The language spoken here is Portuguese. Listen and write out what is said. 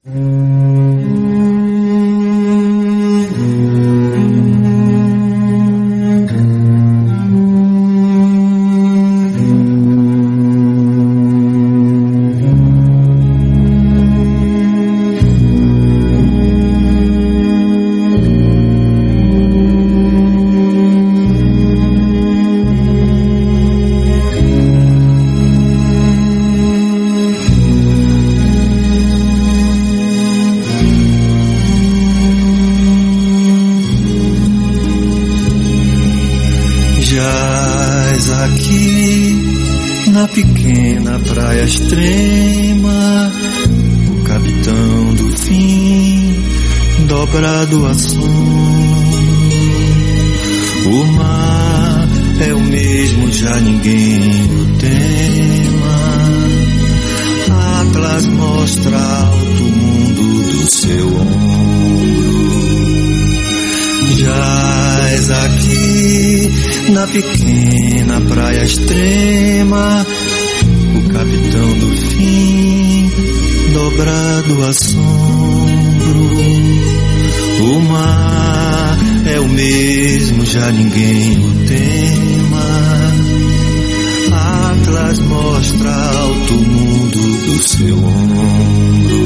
Jaz aqui na pequena praia extrema, o capitão do fim, dobrado a sono. O mar é o mesmo, já ninguém o tema. Atlas mostra alto o mundo do seu ombro. Jaz aqui na pequena praia extrema, o capitão do fim, dobrado a sombro. O mar é o mesmo, já ninguém o tema. Atlas mostra alto o mundo do seu ombro.